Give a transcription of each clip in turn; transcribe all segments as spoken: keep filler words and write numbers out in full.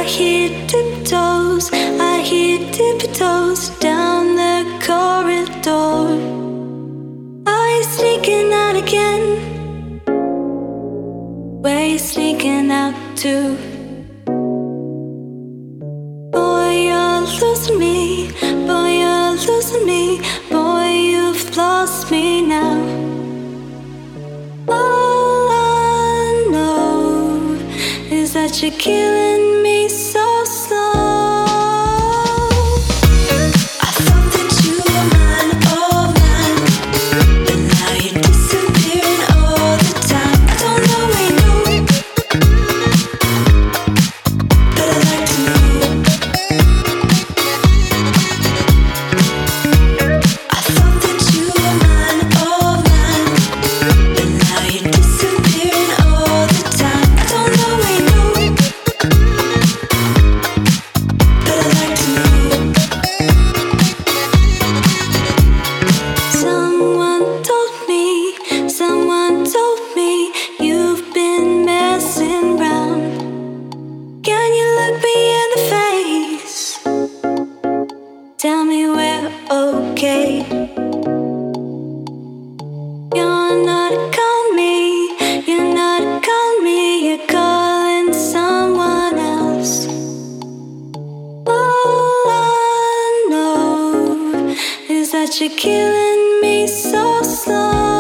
I hear tiptoes, I hear tiptoes down the corridor. Are you sneaking out again? Where you sneaking out to? Boy, you're losing me, boy, you're losing me, boy, you've lost me now. All I know is that you're killing me so slow. Tell me we're okay. You're not calling me, you're not calling me, you're calling someone else. All I know is that you're killing me so slow.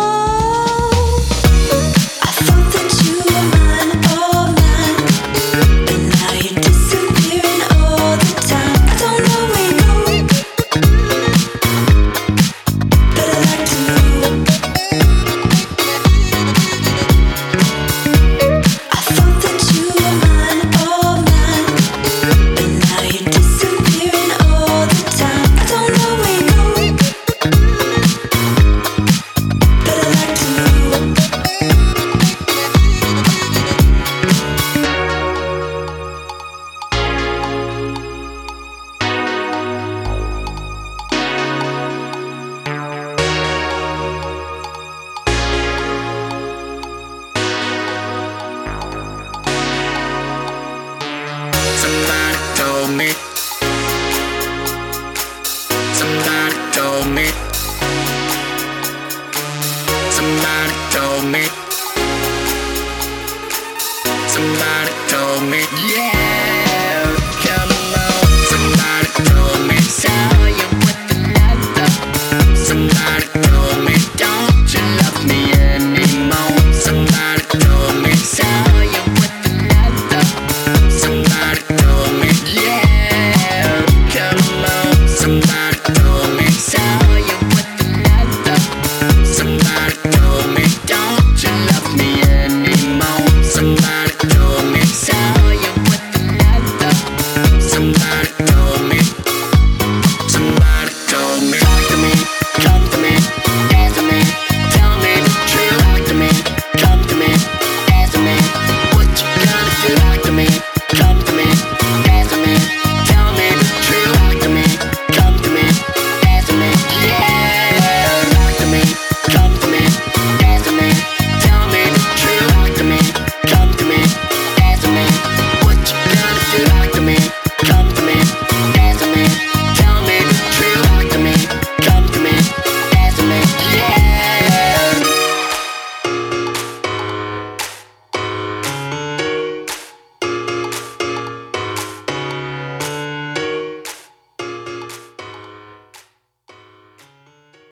Somebody told me. Somebody told me. Somebody told me. Somebody told me. Yeah.